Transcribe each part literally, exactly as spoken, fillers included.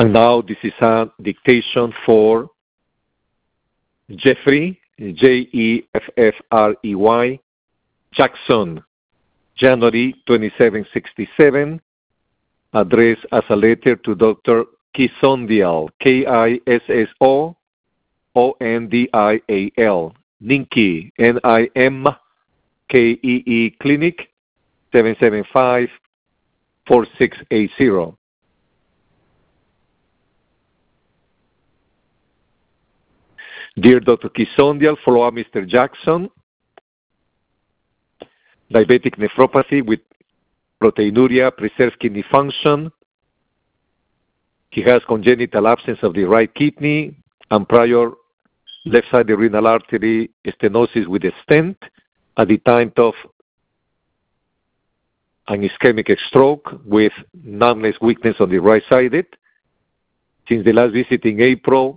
And now this is a dictation for Jeffrey, J E F F R E Y, Jackson, January twenty-seventh, sixty-seven, addressed as a letter to Doctor Kisondial, K I S S O O N D I A L, Ninki, N I M K E E Clinic, seven seven five, four six eight zero. Dear Doctor Kisondial, follow up Mister Jackson, diabetic nephropathy with proteinuria, preserved kidney function. He has congenital absence of the right kidney and prior left-sided renal artery stenosis with a stent at the time of an ischemic stroke with numbness, weakness on the right-sided. Since the last visit in April,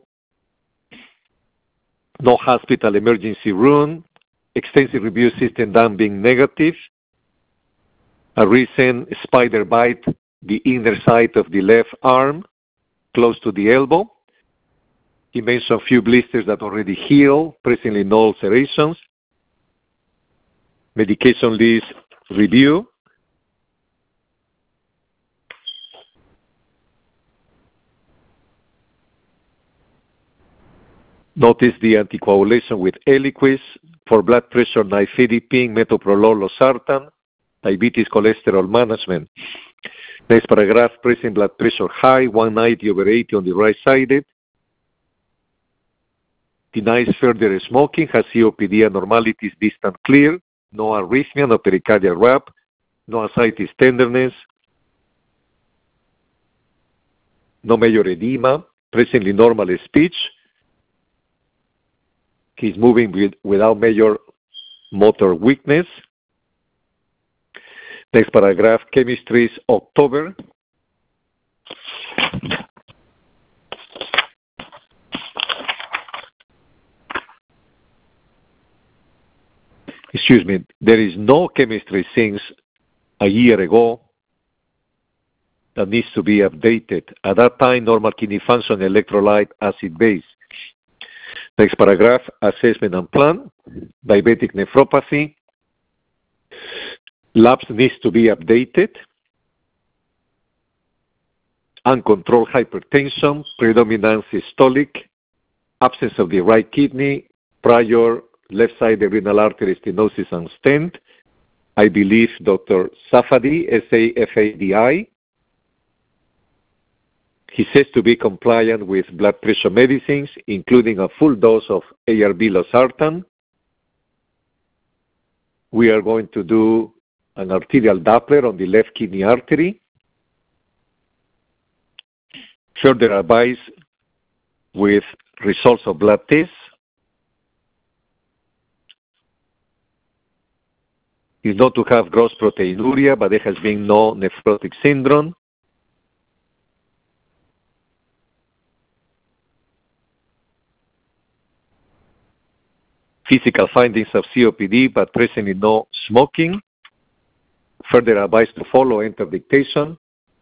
no hospital emergency room, extensive review system done being negative, a recent spider bite the inner side of the left arm, close to the elbow. He mentioned a few blisters that already healed, presently no ulcerations. Medication list review. Notice the anticoagulation with Eliquis for blood pressure, nifedipine, metoprolol, losartan, diabetes, cholesterol management. Next paragraph, present blood pressure high, one ninety over eighty on the right-sided. Denies further smoking, has C O P D abnormalities distant clear, no arrhythmia, no pericardial rap, no ascites tenderness, no major edema, presently normal speech. He's moving with, without major motor weakness. Next paragraph, chemistry is October. Excuse me, there is no chemistry since a year ago that needs to be updated. At that time, normal kidney function, electrolyte, acid base. Next paragraph, assessment and plan, diabetic nephropathy. Labs needs to be updated. Uncontrolled hypertension, predominant systolic, absence of the right kidney, prior left-sided renal artery stenosis and stent. I believe Doctor Safadi, S A F A D I. He says to be compliant with blood pressure medicines, including a full dose of A R B losartan. We are going to do an arterial Doppler on the left kidney artery. Further advice with results of blood tests. Is not to have gross proteinuria, but there has been no nephrotic syndrome. Physical findings of C O P D, but presently no smoking. Further advice to follow, enter dictation.